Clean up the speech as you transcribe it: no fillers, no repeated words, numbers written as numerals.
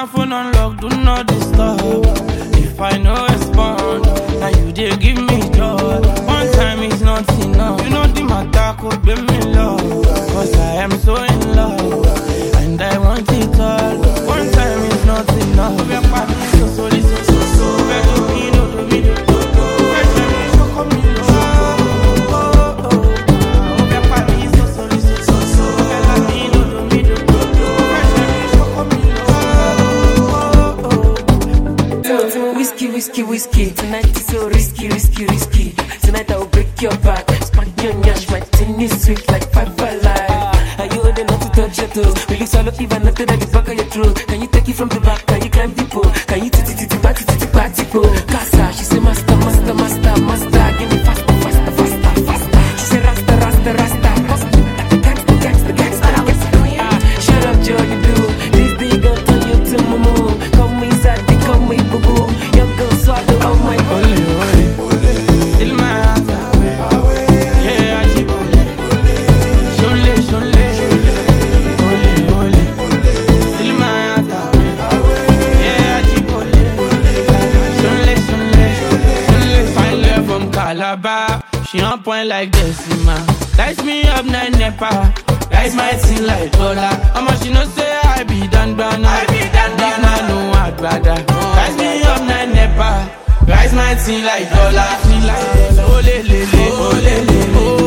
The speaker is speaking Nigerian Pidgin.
my phone unlocked, do not disturb. If I no respond, now you dey give me joy. One time is not enough. You know the matter could be me love. Cause I am so in love, and I want it all. One time is not enough. Whiskey, tonight is so risky. Tonight I will break your back. Spank your nyash, my tin is sweet like 5 alive. Are you old enough to touch your toes? Will you swallow even nothing at the back of your throat? Can you take it from the back? Can you climb the pole? Can you party pole? Casa, she say master. Give me faster. She say rasta. Shut up, Joe, you do. This day gon' turn you to mumu. Come inside, come with boo-boo. Young girl swallow all my Ole, still my heart away. Yeah, I keep Shole, ole, still my heart away. Yeah, I keep Shole. Fine girl from Calabar, she on point like Decima. Lights me up, night nepa. Rise my thing like dollar. How much you know say I be done, brother? No, I'd rather. Rise me up, night nepa. Rise my thing like dollar. Oh, le, oh.